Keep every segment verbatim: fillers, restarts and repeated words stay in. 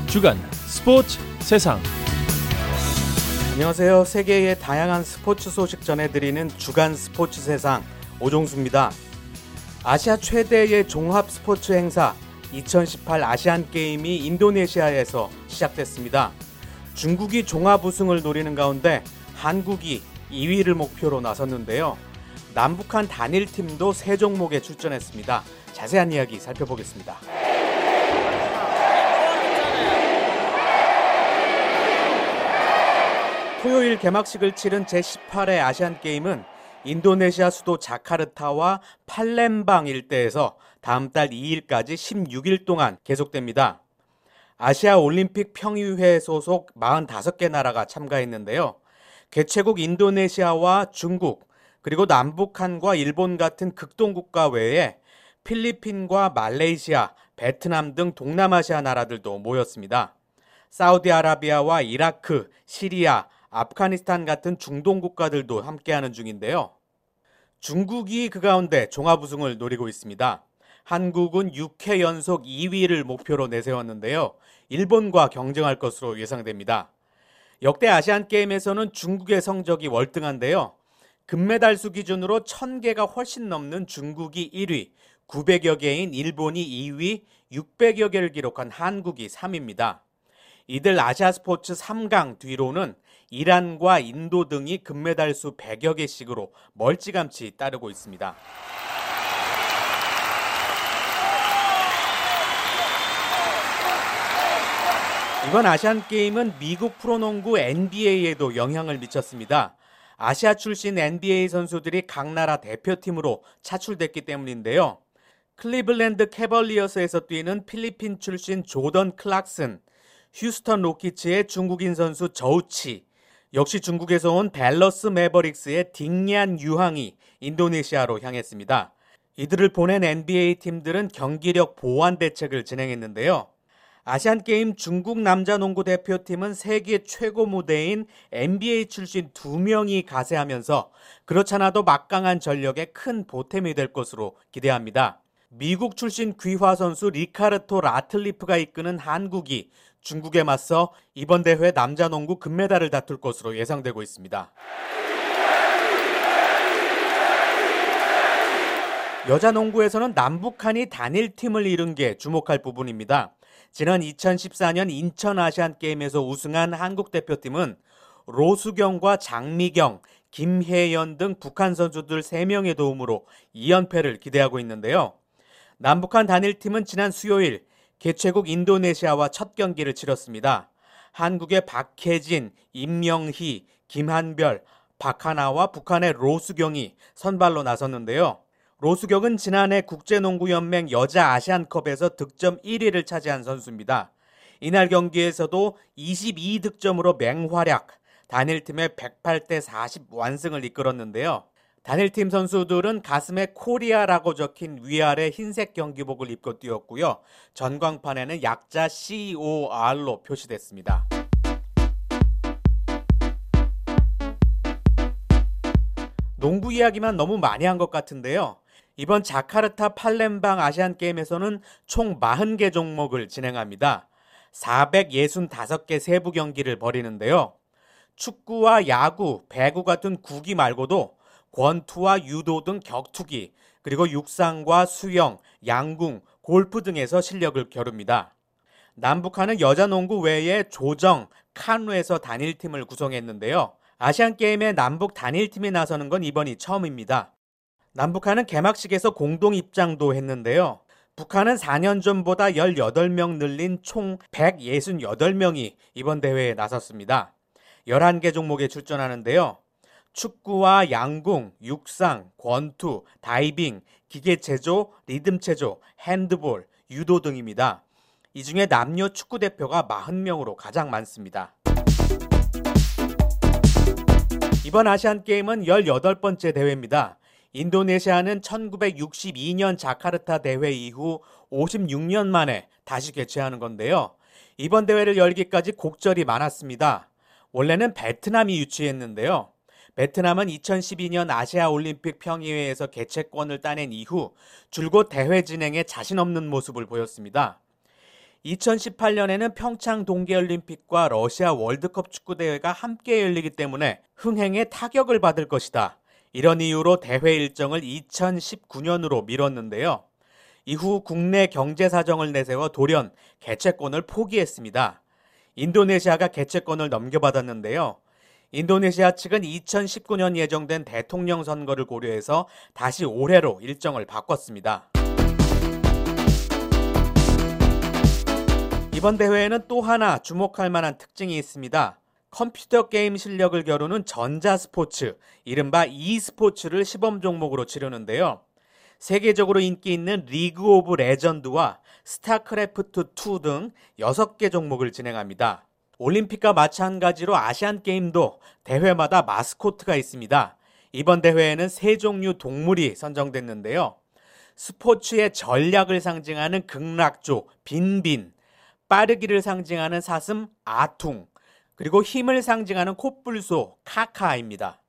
주간 스포츠 세상. 안녕하세요. 세계의 다양한 스포츠 소식 전해드리는 주간 스포츠 세상 오종수입니다. 아시아 최대의 종합 스포츠 행사 이천십팔 아시안게임이 인도네시아에서 시작됐습니다. 중국이 종합 우승을 노리는 가운데 한국이 이 위를 목표로 나섰는데요. 남북한 단일팀도 세 종목에 출전했습니다. 자세한 이야기 살펴보겠습니다. 토요일 개막식을 치른 제십팔 회 아시안게임은 인도네시아 수도 자카르타와 팔렘방 일대에서 다음 달 이 일까지 십육 일 동안 계속됩니다. 아시아 올림픽 평의회 소속 사십오 개 나라가 참가했는데요. 개최국 인도네시아와 중국, 그리고 남북한과 일본 같은 극동국가 외에 필리핀과 말레이시아, 베트남 등 동남아시아 나라들도 모였습니다. 사우디아라비아와 이라크, 시리아, 아프가니스탄 같은 중동 국가들도 함께하는 중인데요. 중국이 그 가운데 종합 우승을 노리고 있습니다. 한국은 육 회 연속 이 위를 목표로 내세웠는데요. 일본과 경쟁할 것으로 예상됩니다. 역대 아시안게임에서는 중국의 성적이 월등한데요. 금메달 수 기준으로 천 개가 훨씬 넘는 중국이 일 위, 구백여 개인 일본이 이 위, 육백여 개를 기록한 한국이 삼 위입니다. 이들 아시아 스포츠 삼 강 뒤로는 이란과 인도 등이 금메달 수 백여 개씩으로 멀찌감치 따르고 있습니다. 이번 아시안게임은 미국 프로농구 엔비에이에도 영향을 미쳤습니다. 아시아 출신 엔비에이 선수들이 각 나라 대표팀으로 차출됐기 때문인데요. 클리블랜드 캐벌리어스에서 뛰는 필리핀 출신 조던 클락슨, 휴스턴 로키츠의 중국인 선수 저우치, 역시 중국에서 온 댈러스 매버릭스의 딩얀 유항이 인도네시아로 향했습니다. 이들을 보낸 엔비에이 팀들은 경기력 보완 대책을 진행했는데요. 아시안게임 중국 남자 농구 대표팀은 세계 최고 무대인 엔비에이 출신 두 명이 가세하면서 그렇잖아도 막강한 전력에 큰 보탬이 될 것으로 기대합니다. 미국 출신 귀화 선수 리카르토 라틀리프가 이끄는 한국이 중국에 맞서 이번 대회 남자 농구 금메달을 다툴 것으로 예상되고 있습니다. 여자 농구에서는 남북한이 단일팀을 이룬 게 주목할 부분입니다. 지난 이천십사 년 인천 아시안게임에서 우승한 한국 대표팀은 로수경과 장미경, 김혜연 등 북한 선수들 세 명의 도움으로 이 연패를 기대하고 있는데요. 남북한 단일팀은 지난 수요일 개최국 인도네시아와 첫 경기를 치렀습니다. 한국의 박혜진, 임영희, 김한별, 박하나와 북한의 로수경이 선발로 나섰는데요. 로수경은 지난해 국제농구연맹 여자 아시안컵에서 득점 일 위를 차지한 선수입니다. 이날 경기에서도 이십이 득점으로 맹활약, 단일팀의 백팔 대 사십 완승을 이끌었는데요. 단일팀 선수들은 가슴에 코리아라고 적힌 위아래 흰색 경기복을 입고 뛰었고요. 전광판에는 약자 씨오알로 표시됐습니다. 농구 이야기만 너무 많이 한 것 같은데요. 이번 자카르타 팔렘방 아시안게임에서는 총 사십 개 종목을 진행합니다. 사백육십오 개 세부 경기를 벌이는데요. 축구와 야구, 배구 같은 구기 말고도 권투와 유도 등 격투기, 그리고 육상과 수영, 양궁, 골프 등에서 실력을 겨룹니다. 남북한은 여자 농구 외에 조정, 카누에서 단일팀을 구성했는데요. 아시안게임에 남북 단일팀이 나서는 건 이번이 처음입니다. 남북한은 개막식에서 공동 입장도 했는데요. 북한은 사 년 전보다 열여덟 명 늘린 총 백육십팔 명이 이번 대회에 나섰습니다. 열한 개 종목에 출전하는데요. 축구와 양궁, 육상, 권투, 다이빙, 기계체조, 리듬체조, 핸드볼, 유도 등입니다. 이 중에 남녀 축구대표가 사십 명으로 가장 많습니다. 이번 아시안게임은 열여덟 번째 대회입니다. 인도네시아는 천구백육십이 년 자카르타 대회 이후 오십육 년 만에 다시 개최하는 건데요. 이번 대회를 열기까지 곡절이 많았습니다. 원래는 베트남이 유치했는데요. 베트남은 이천십이 년 아시아 올림픽 평의회에서 개최권을 따낸 이후 줄곧 대회 진행에 자신 없는 모습을 보였습니다. 이천십팔 년에는 평창 동계올림픽과 러시아 월드컵 축구대회가 함께 열리기 때문에 흥행에 타격을 받을 것이다. 이런 이유로 대회 일정을 이천십구 년으로 미뤘는데요. 이후 국내 경제 사정을 내세워 돌연 개최권을 포기했습니다. 인도네시아가 개최권을 넘겨받았는데요. 인도네시아 측은 이천십구 년 예정된 대통령 선거를 고려해서 다시 올해로 일정을 바꿨습니다. 이번 대회에는 또 하나 주목할 만한 특징이 있습니다. 컴퓨터 게임 실력을 겨루는 전자스포츠, 이른바 e스포츠를 시범 종목으로 치르는데요. 세계적으로 인기 있는 리그 오브 레전드와 스타크래프트 투 등 여섯 개 종목을 진행합니다. 올림픽과 마찬가지로 아시안게임도 대회마다 마스코트가 있습니다. 이번 대회에는 세 종류 동물이 선정됐는데요. 스포츠의 전략을 상징하는 극락조, 빈빈, 빠르기를 상징하는 사슴, 아퉁, 그리고 힘을 상징하는 콧불소, 카카입니다.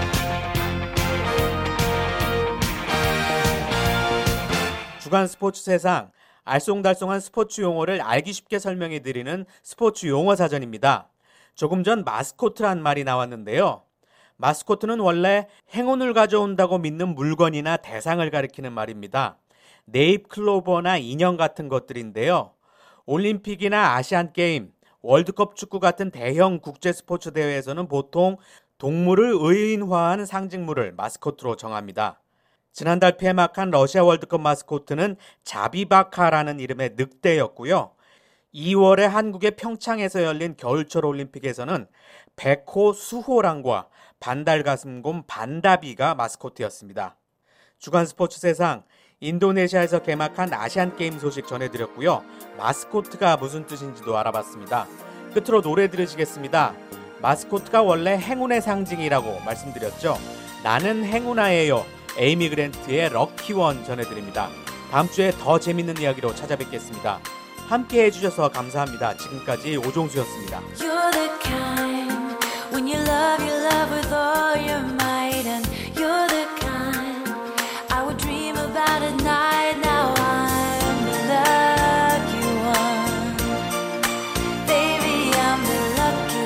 주간 스포츠 세상, 알쏭달쏭한 스포츠 용어를 알기 쉽게 설명해 드리는 스포츠 용어 사전입니다. 조금 전 마스코트란 말이 나왔는데요. 마스코트는 원래 행운을 가져온다고 믿는 물건이나 대상을 가리키는 말입니다. 네잎클로버나 인형 같은 것들인데요. 올림픽이나 아시안게임, 월드컵 축구 같은 대형 국제 스포츠 대회에서는 보통 동물을 의인화한 상징물을 마스코트로 정합니다. 지난달 폐막한 러시아 월드컵 마스코트는 자비바카라는 이름의 늑대였고요. 이월에 한국의 평창에서 열린 겨울철 올림픽에서는 백호 수호랑과 반달가슴곰 반다비가 마스코트였습니다. 주간 스포츠 세상, 인도네시아에서 개막한 아시안게임 소식 전해드렸고요. 마스코트가 무슨 뜻인지도 알아봤습니다. 끝으로 노래 들으시겠습니다. 마스코트가 원래 행운의 상징이라고 말씀드렸죠. 나는 행운아예요. 에이미 그랜트의 럭키원 전해드립니다. 다음 주에 더 재밌는 이야기로 찾아뵙겠습니다. 함께 해주셔서 감사합니다. 지금까지 오종수였습니다. You're the kind when you love, you love with all your might, and you're the kind I would dream about at night. Now I'm the lucky one, baby, I'm the lucky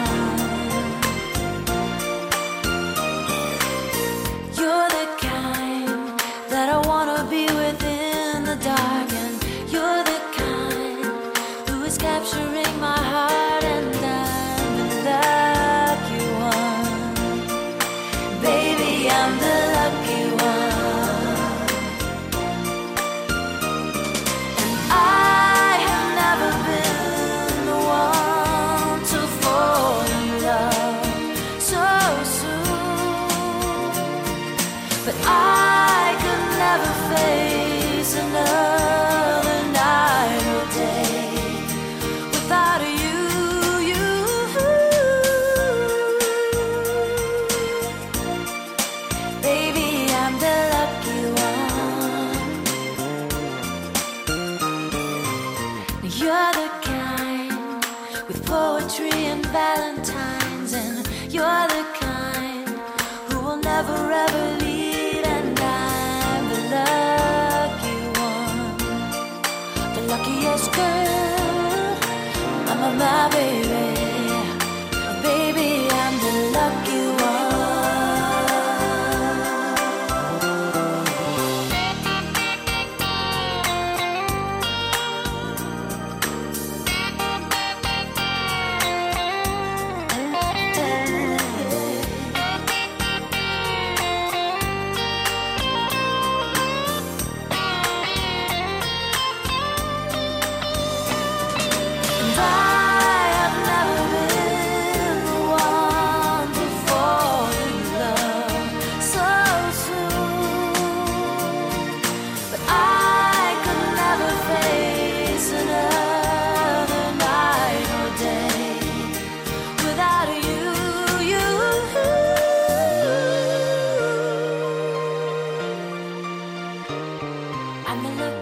one. You're the kind that I wanna be with in the dark, and you're the capturing my heart, and I'm the lucky one, baby, I'm the lucky one. And I have never been the one to fall in love so soon, but I could never face another night or day without you, you. Baby, I'm the lucky one. You're the kind with poetry and valentines, and you're the kind who will never ever leave, and I'm the lucky one, the luckiest girl, my, my baby, baby, I'm the lucky one. And I have never been the one to fall in love so soon, but I could never face another night or day without you, you. I'm the lucky